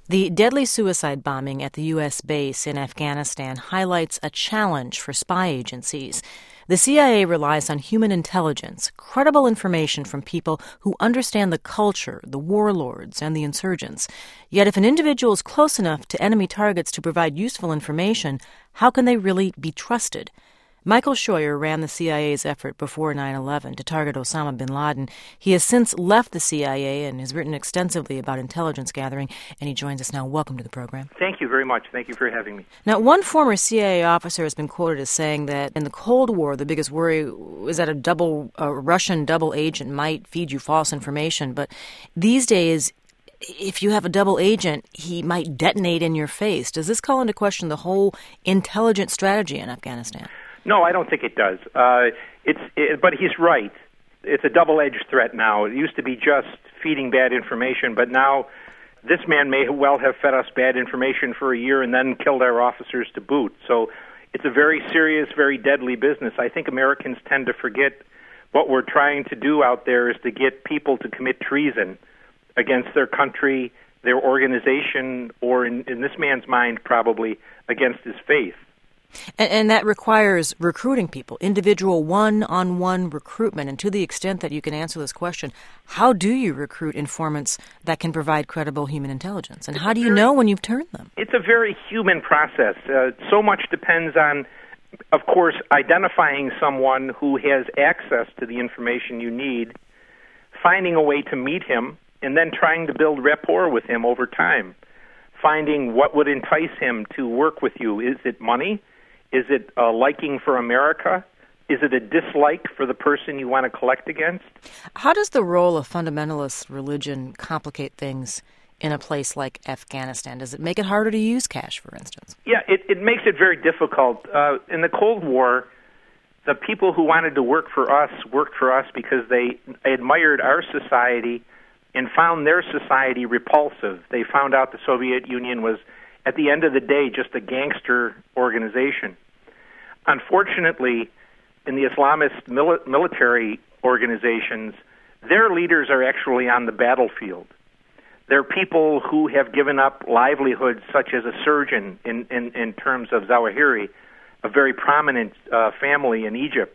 The deadly suicide bombing at the U.S. base in Afghanistan highlights a challenge for spy agencies. The CIA relies on human intelligence, credible information from people who understand the culture, the warlords, and the insurgents. Yet if an individual is close enough to enemy targets to provide useful information, how can they really be trusted? Michael Scheuer ran the CIA's effort before 9/11 to target Osama bin Laden. He has since left the CIA and has written extensively about intelligence gathering, and he joins us now. Welcome to the program. Thank you very much. Thank you for having me. Now, one former CIA officer has been quoted as saying that in the Cold War, the biggest worry was that a Russian double agent might feed you false information. But these days, if you have a double agent, he might detonate in your face. Does this call into question the whole intelligence strategy in Afghanistan? No, I don't think it does. But he's right. It's a double-edged threat now. It used to be just feeding bad information, but now this man may well have fed us bad information for a year and then killed our officers to boot. So it's a very serious, very deadly business. I think Americans tend to forget what we're trying to do out there is to get people to commit treason against their country, their organization, or in this man's mind, probably against his faith. And that requires recruiting people, individual one-on-one recruitment. And to the extent that you can answer this question, how do you recruit informants that can provide credible human intelligence? And how do you know when you've turned them? It's a very human process. So much depends on, of course, identifying someone who has access to the information you need, finding a way to meet him, and then trying to build rapport with him over time, finding what would entice him to work with you. Is it money? Is it a liking for America? Is it a dislike for the person you want to collect against? How does the role of fundamentalist religion complicate things in a place like Afghanistan? Does it make it harder to use cash, for instance? Yeah, it makes it very difficult. In the Cold War, the people who wanted to worked for us because they admired our society and found their society repulsive. They found out the Soviet Union was, at the end of the day, just a gangster organization. Unfortunately, in the Islamist military organizations, their leaders are actually on the battlefield. They're people who have given up livelihoods, such as a surgeon in terms of Zawahiri, a very prominent family in Egypt,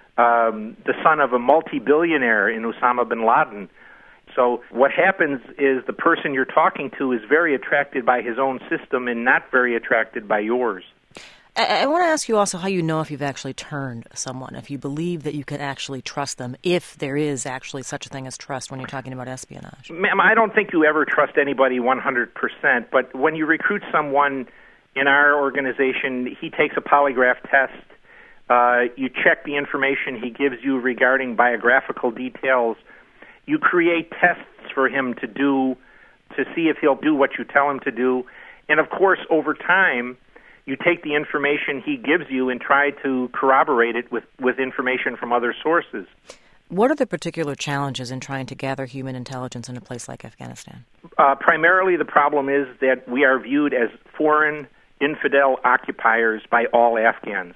the son of a multi-billionaire in Osama bin Laden. So what happens is the person you're talking to is very attracted by his own system and not very attracted by yours. I want to ask you also how you know if you've actually turned someone, if you believe that you can actually trust them, if there is actually such a thing as trust when you're talking about espionage. Ma'am, I don't think you ever trust anybody 100%, but when you recruit someone in our organization, he takes a polygraph test. You check the information he gives you regarding biographical details. You create tests for him to do to see if he'll do what you tell him to do. And, of course, over time, you take the information he gives you and try to corroborate it with information from other sources. What are the particular challenges in trying to gather human intelligence in a place like Afghanistan? Primarily, the problem is that we are viewed as foreign, infidel occupiers by all Afghans.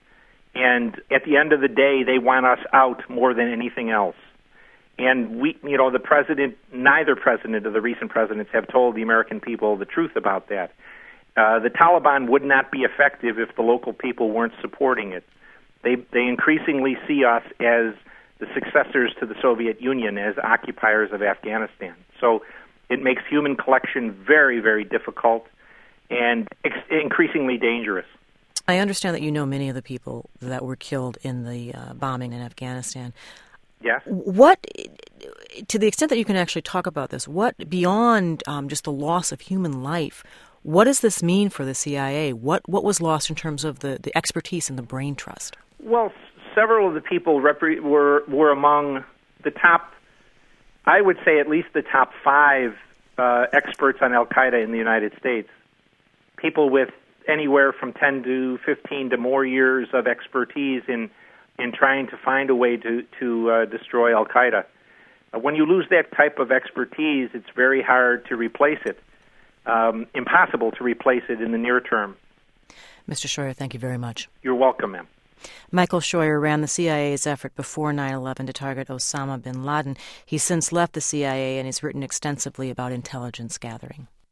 And at the end of the day, they want us out more than anything else. And the president, neither president of the recent presidents have told the American people the truth about that. The Taliban would not be effective if the local people weren't supporting it. They increasingly see us as the successors to the Soviet Union, as occupiers of Afghanistan. So it makes human collection very, very difficult and increasingly dangerous. I understand that you know many of the people that were killed in the bombing in Afghanistan. Yeah. What, to the extent that you can actually talk about this, what beyond just the loss of human life, what does this mean for the CIA? What was lost in terms of the expertise and the brain trust? Well, several of the people were among the top, I would say at least the top 5 experts on Al-Qaeda in the United States. People with anywhere from 10 to 15 to more years of expertise in trying to find a way to destroy Al-Qaeda. When you lose that type of expertise, it's very hard to replace it. Impossible to replace it in the near term. Mr. Scheuer, thank you very much. You're welcome, ma'am. Michael Scheuer ran the CIA's effort before 9/11 to target Osama bin Laden. He's since left the CIA and has written extensively about intelligence gathering.